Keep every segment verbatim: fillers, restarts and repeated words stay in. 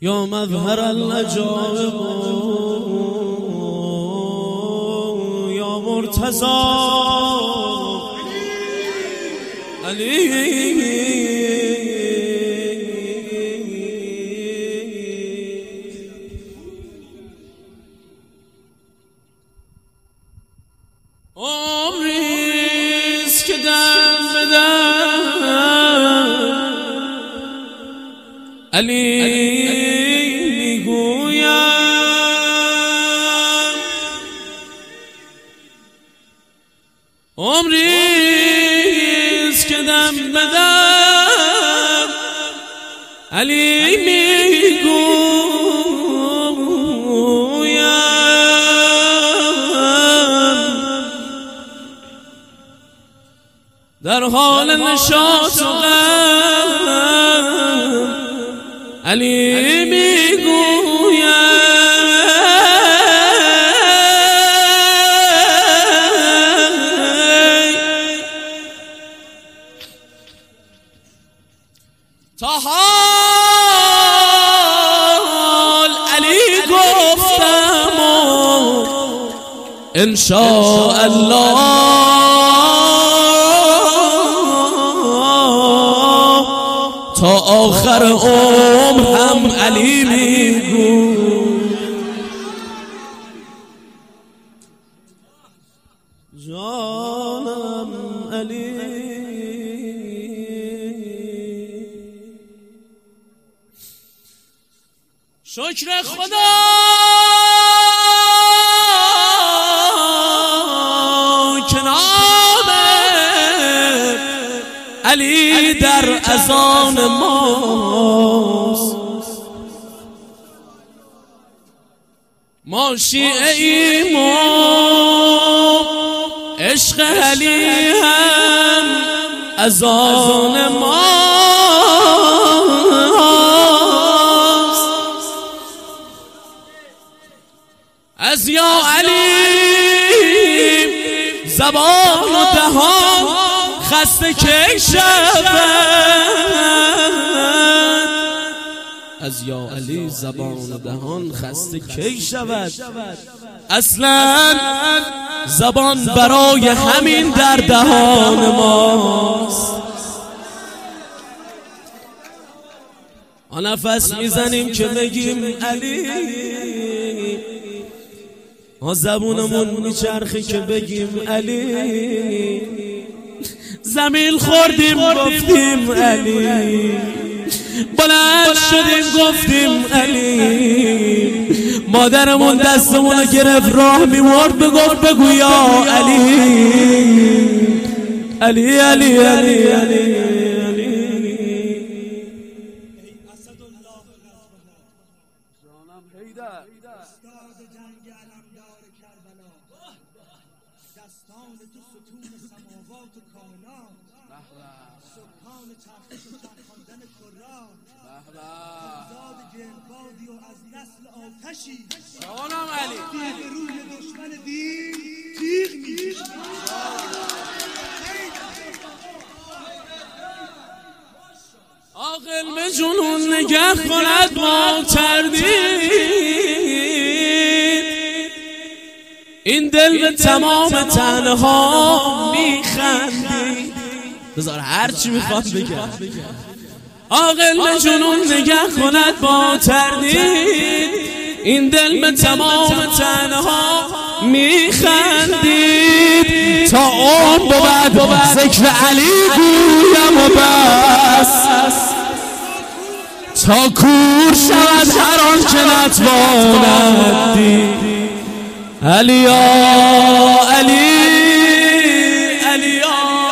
یا مظهر العجائب یا مرتضی علی عمریست که دم به دم علی میگویم عمریست که دم به دم علی میگویم در حال نشاط و غم علی میگویم تا حال علی گفتم انشاء الله تا آخر عمر هم علی میگو جانم علی شکر خدا کناب علی در اذان ماست ما شیعه ایم و عشق علی هم اذان ماست از یا علی زبان و دهان خسته کی شود از یا علی زبان و دهان خسته کی شود اصلا زبان برای همین در دهان ماست آن نفس میزنیم که بگیم علی ما زبونمون میچرخی که بگیم علی زمین خوردیم گفتیم علی بلند شدیم گفتیم علی مادرمون دستمونو گرفت راه میورد بگفت بگو یا علی علی علی علی علی دستان تو ستون سماوات و کائنات سبحان چرخش و چرخاندن کرات زاد گردبادی و از نسل آتشی جانم علی تیغ روی دشمن دین تیغ میکشی عاقل به جنون نگه کند با تردید این دل به تمام تنها میخندید بذار هرچی میخواد بگم عاقل به جنون نگه کند با تردید این دل به تمام تنها میخندید تا اون بود ذکر علی گویم و بس تا کور شود هر آن که نتواند دید علی علی علی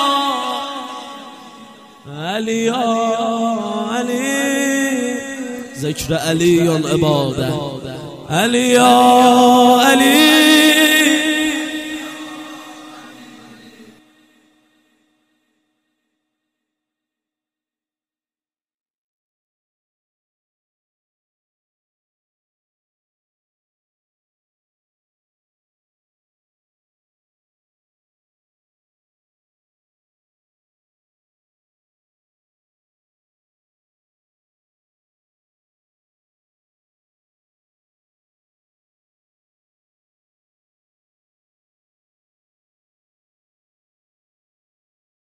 علی علی ذکر علی عباده علی علی